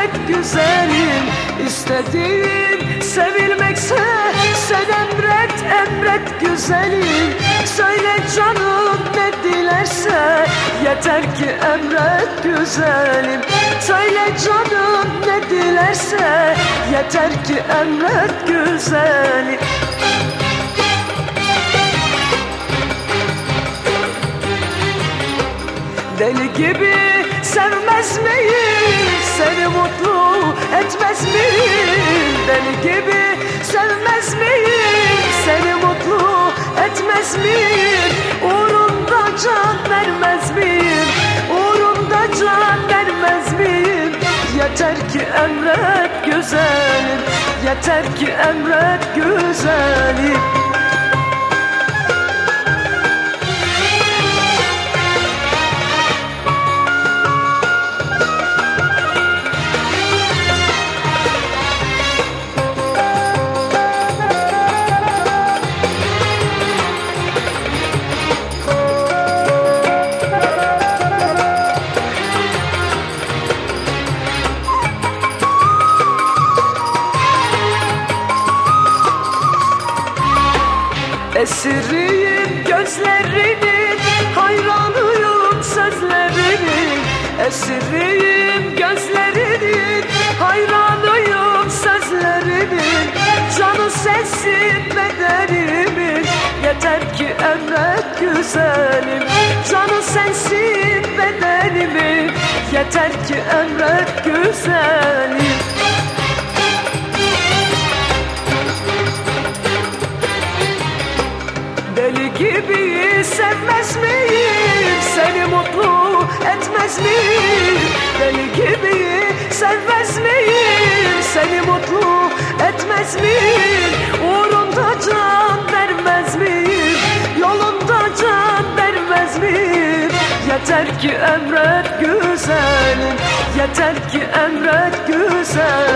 emret güzelim. İstediğin sevilmekse sen emret, emret güzelim. Söyle canım ne dilerse, yeter ki emret güzelim. Söyle canım ne dilerse, yeter ki emret güzelim. Deli gibi sevmez miyim, seni mutlu etmez miyim? Deli gibi sevmez miyim, seni mutlu etmez miyim? Uğrunda can vermez miyim, uğrunda can vermez miyim? Yeter ki emret güzelim, yeter ki emret güzelim. Esiriyim gözlerinin, hayranıyım sözlerinin. Esiriyim gözlerinin, hayranıyım sözlerinin. Canı sensin bedenimin, yeter ki emret güzelim. Canı sensin bedenimin, yeter ki emret güzelim. Deli gibi sevmez miyim, seni mutlu etmez miyim? Deli gibi sevmez miyim, seni mutlu etmez miyim? Uğrunda can vermez miyim, yolunda can vermez miyim? Yeter ki emret güzelim, yeter ki emret güzelim.